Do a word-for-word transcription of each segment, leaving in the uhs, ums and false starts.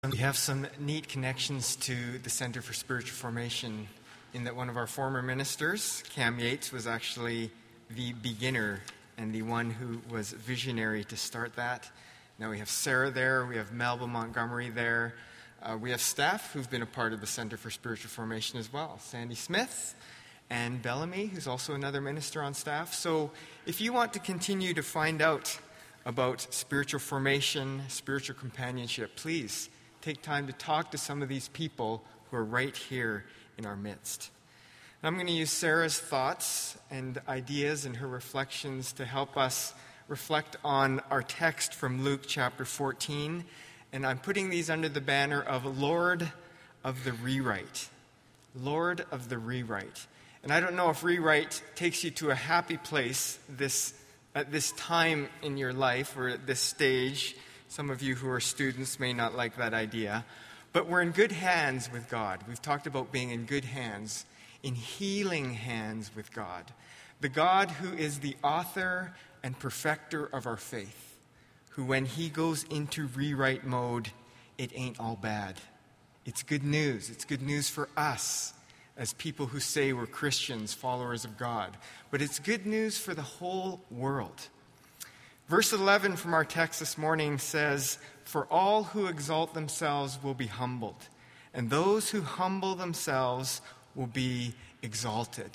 We have some neat connections to the Center for Spiritual Formation in that one of our former ministers, Cam Yates, was actually the beginner and the one who was visionary to start that. Now we have Sarah there, we have Melba Montgomery there, uh, we have staff who've been a part of the Center for Spiritual Formation as well, Sandy Smith and Bellamy, who's also another minister on staff. So if you want to continue to find out about spiritual formation, spiritual companionship, please take time to talk to some of these people who are right here in our midst. And I'm going to use Sarah's thoughts and ideas and her reflections to help us reflect on our text from Luke chapter fourteen. And I'm putting these under the banner of Lord of the Rewrite. Lord of the Rewrite. And I don't know if rewrite takes you to a happy place this at this time in your life or at this stage. Some of you who are students may not like that idea. But we're in good hands with God. We've talked about being in good hands, in healing hands with God. The God who is the author and perfecter of our faith. Who, when he goes into rewrite mode, it ain't all bad. It's good news. It's good news for us as people who say we're Christians, followers of God. But it's good news for the whole world. Verse eleven from our text this morning says, "For all who exalt themselves will be humbled, and those who humble themselves will be exalted."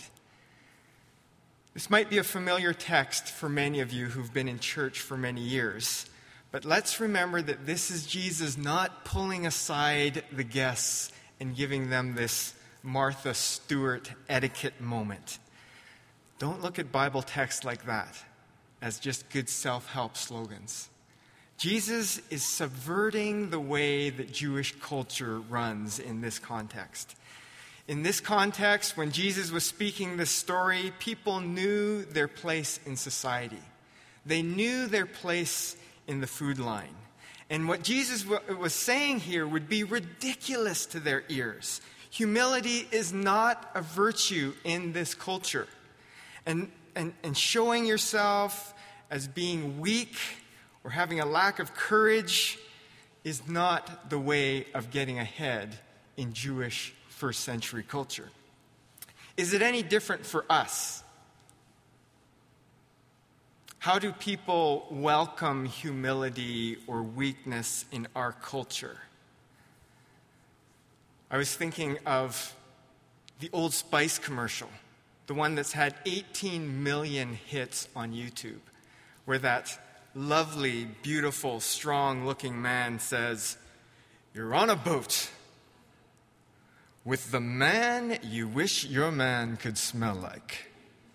This might be a familiar text for many of you who've been in church for many years, but let's remember that this is Jesus not pulling aside the guests and giving them this Martha Stewart etiquette moment. Don't look at Bible text like that as just good self-help slogans. Jesus is subverting the way that Jewish culture runs in this context. In this context, when Jesus was speaking this story, people knew their place in society. They knew their place in the food line. And what Jesus w- was saying here would be ridiculous to their ears. Humility is not a virtue in this culture. And And, and showing yourself as being weak or having a lack of courage is not the way of getting ahead in Jewish first century culture. Is it any different for us? How do people welcome humility or weakness in our culture? I was thinking of the Old Spice commercial. The one that's had eighteen million hits on YouTube, where that lovely, beautiful, strong-looking man says, "You're on a boat with the man you wish your man could smell like."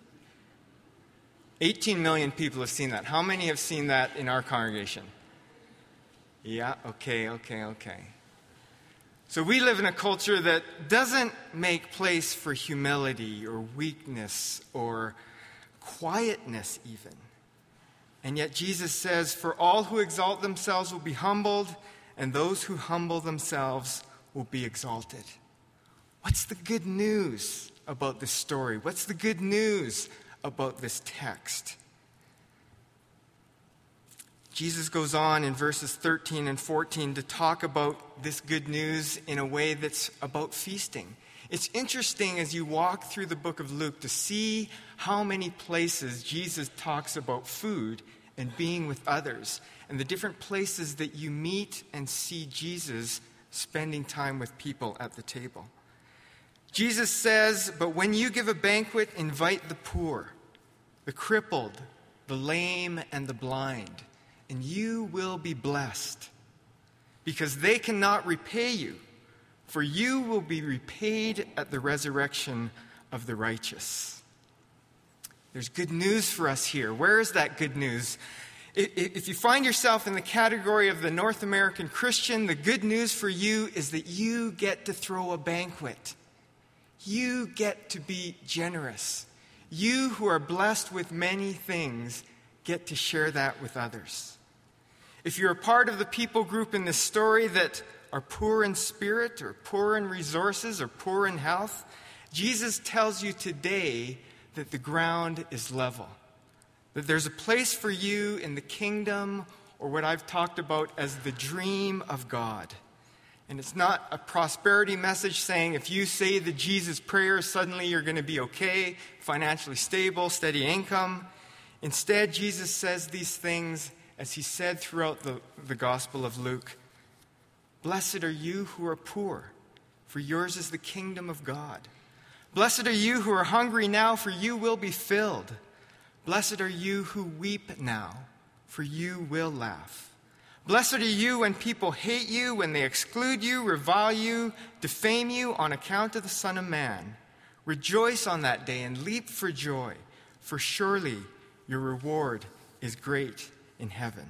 eighteen million people have seen that. How many have seen that in our congregation? Yeah, okay, okay, okay. So we live in a culture that doesn't make place for humility or weakness or quietness even. And yet Jesus says, "For all who exalt themselves will be humbled, and those who humble themselves will be exalted." What's the good news about this story? What's the good news about this text? Jesus goes on in verses thirteen and fourteen to talk about this good news in a way that's about feasting. It's interesting as you walk through the book of Luke to see how many places Jesus talks about food and being with others, and the different places that you meet and see Jesus spending time with people at the table. Jesus says, "But when you give a banquet, invite the poor, the crippled, the lame, and the blind. And you will be blessed, because they cannot repay you, for you will be repaid at the resurrection of the righteous." There's good news for us here. Where is that good news? If you find yourself in the category of the North American Christian, the good news for you is that you get to throw a banquet. You get to be generous. You who are blessed with many things get to share that with others. If you're a part of the people group in this story that are poor in spirit or poor in resources or poor in health, Jesus tells you today that the ground is level. That there's a place for you in the kingdom, or what I've talked about as the dream of God. And it's not a prosperity message saying if you say the Jesus prayer, suddenly you're going to be okay, financially stable, steady income. Instead, Jesus says these things as he said throughout the, the Gospel of Luke. Blessed are you who are poor, for yours is the kingdom of God. Blessed are you who are hungry now, for you will be filled. Blessed are you who weep now, for you will laugh. Blessed are you when people hate you, when they exclude you, revile you, defame you on account of the Son of Man. Rejoice on that day and leap for joy, for surely your reward is great in heaven.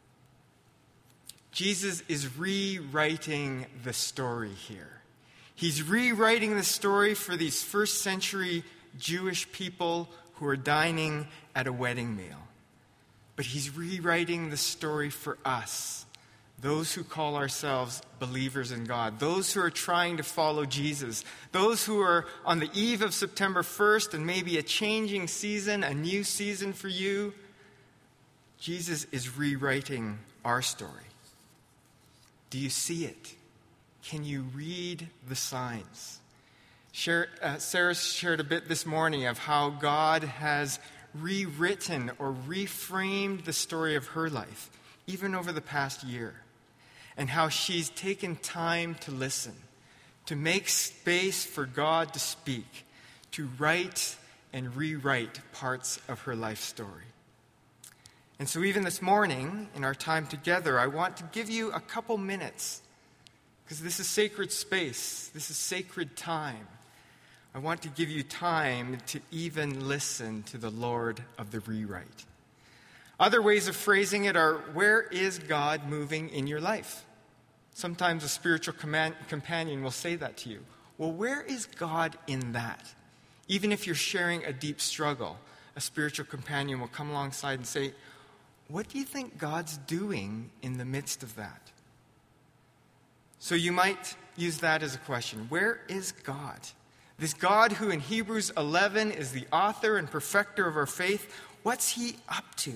Jesus is rewriting the story here. He's rewriting the story for these first century Jewish people who are dining at a wedding meal. But he's rewriting the story for us, those who call ourselves believers in God, those who are trying to follow Jesus, those who are on the eve of September first and maybe a changing season, a new season for you. Jesus is rewriting our story. Do you see it? Can you read the signs? Share, uh, Sarah shared a bit this morning of how God has rewritten or reframed the story of her life, even over the past year, and how she's taken time to listen, to make space for God to speak, to write and rewrite parts of her life story. And so even this morning, in our time together, I want to give you a couple minutes, because this is sacred space, this is sacred time. I want to give you time to even listen to the Lord of the rewrite. Other ways of phrasing it are, where is God moving in your life? Sometimes a spiritual command, companion will say that to you. Well, where is God in that? Even if you're sharing a deep struggle, a spiritual companion will come alongside and say, what do you think God's doing in the midst of that? So you might use that as a question. Where is God? This God who in Hebrews eleven is the author and perfecter of our faith, what's he up to?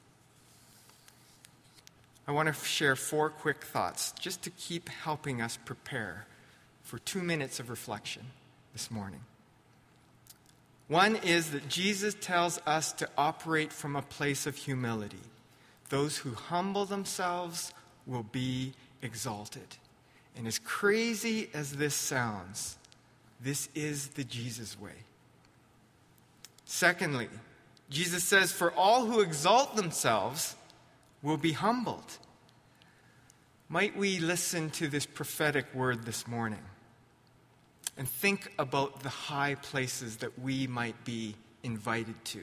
I want to share four quick thoughts just to keep helping us prepare for two minutes of reflection this morning. One is that Jesus tells us to operate from a place of humility. Those who humble themselves will be exalted. And as crazy as this sounds, this is the Jesus way. Secondly, Jesus says, for all who exalt themselves will be humbled. Might we listen to this prophetic word this morning and think about the high places that we might be invited to?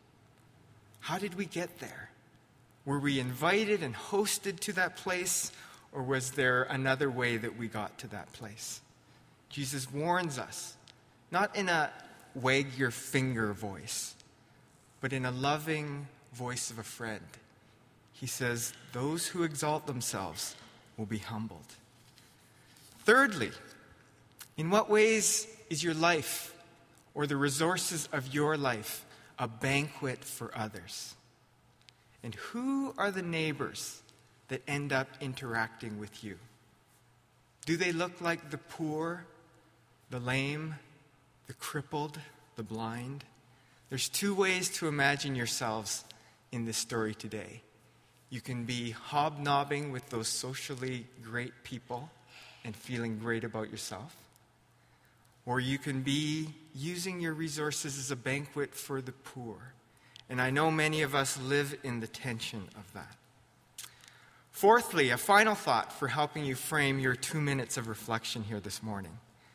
How did we get there? Were we invited and hosted to that place, or was there another way that we got to that place? Jesus warns us, not in a wag your finger voice, but in a loving voice of a friend. He says, those who exalt themselves will be humbled. Thirdly, in what ways is your life or the resources of your life a banquet for others? And who are the neighbors that end up interacting with you? Do they look like the poor, the lame, the crippled, the blind? There's two ways to imagine yourselves in this story today. You can be hobnobbing with those socially great people and feeling great about yourself. Or you can be using your resources as a banquet for the poor. And I know many of us live in the tension of that. Fourthly, a final thought for helping you frame your two minutes of reflection here this morning.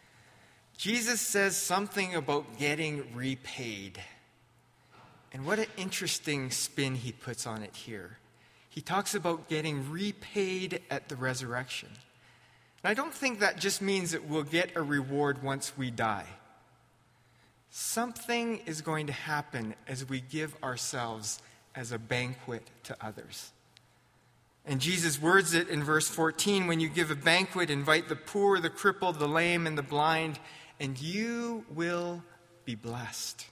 Jesus says something about getting repaid. And what an interesting spin he puts on it here. He talks about getting repaid at the resurrection. And I don't think that just means that we'll get a reward once we die. Something is going to happen as we give ourselves as a banquet to others. And Jesus words it in verse fourteen, when you give a banquet, invite the poor, the crippled, the lame, and the blind, and you will be blessed.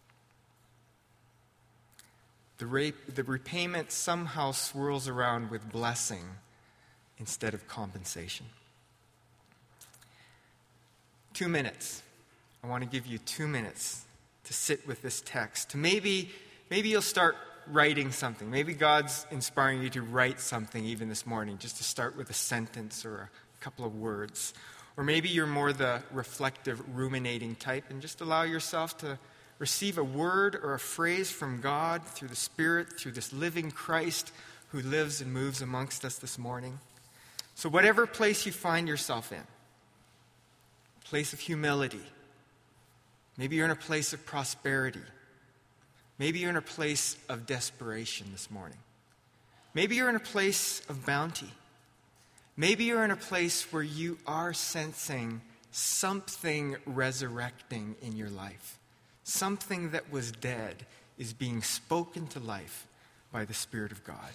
The, rape, the repayment somehow swirls around with blessing instead of compensation. Two minutes. I want to give you two minutes to sit with this text. To maybe, maybe you'll start writing something. Maybe God's inspiring you to write something even this morning, just to start with a sentence or a couple of words. Or maybe you're more the reflective, ruminating type, and just allow yourself to receive a word or a phrase from God through the Spirit, through this living Christ who lives and moves amongst us this morning. So whatever place you find yourself in, place of humility, maybe you're in a place of prosperity, maybe you're in a place of desperation this morning, maybe you're in a place of bounty, maybe you're in a place where you are sensing something resurrecting in your life. Something that was dead is being spoken to life by the Spirit of God.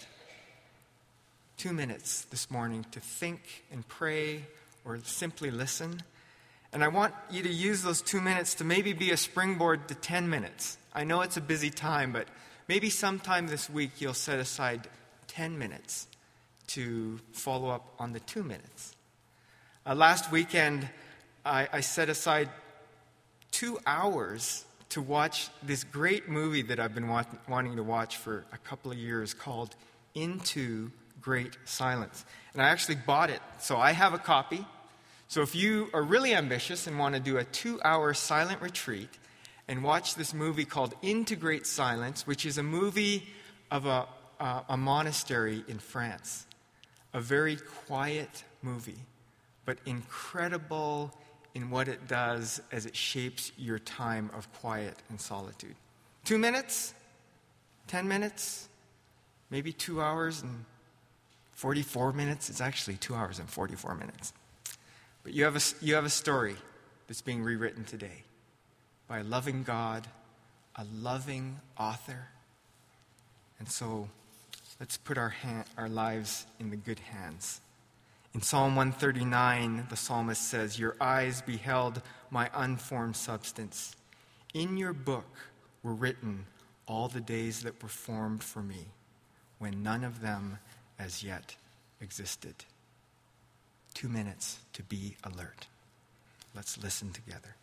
Two minutes this morning to think and pray or simply listen. And I want you to use those two minutes to maybe be a springboard to ten minutes. I know it's a busy time, but maybe sometime this week you'll set aside ten minutes to follow up on the two minutes. Uh, last weekend, I, I set aside two hours to watch this great movie that I've been wa- wanting to watch for a couple of years called Into Great Silence. And I actually bought it, so I have a copy. So if you are really ambitious and want to do a two-hour silent retreat and watch this movie called Into Great Silence, which is a movie of a, uh, a monastery in France, a very quiet movie, but incredible in what it does as it shapes your time of quiet and solitude. Two minutes? Ten minutes? Maybe two hours and forty-four minutes? It's actually two hours and forty-four minutes. But you have a, you have a story that's being rewritten today by a loving God, a loving author. And so let's put our, hand, our lives in the good hands. In Psalm one thirty-nine, the psalmist says, "Your eyes beheld my unformed substance. In your book were written all the days that were formed for me, when none of them as yet existed." Two minutes to be alert. Let's listen together.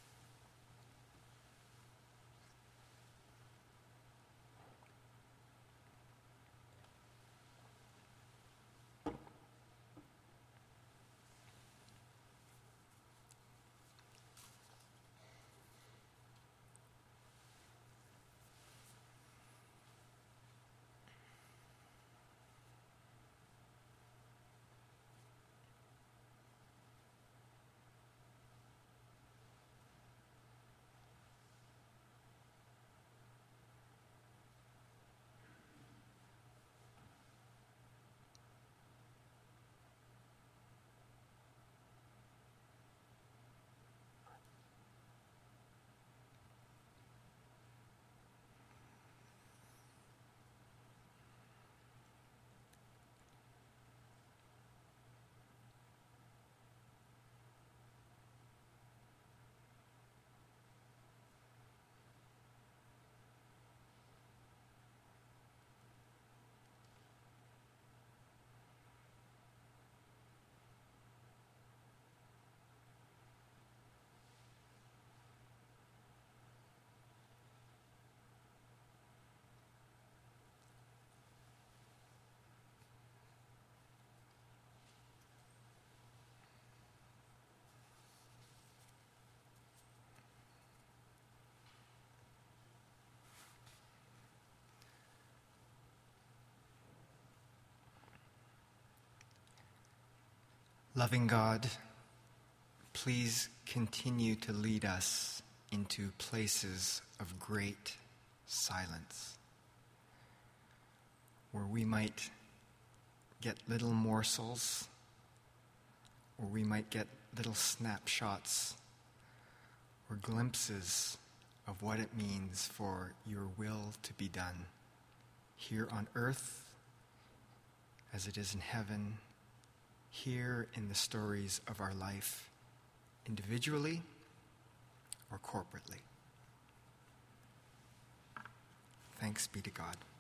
Loving God, please continue to lead us into places of great silence, where we might get little morsels, or we might get little snapshots or glimpses of what it means for your will to be done here on earth as it is in heaven, here in the stories of our life, individually or corporately. Thanks be to God.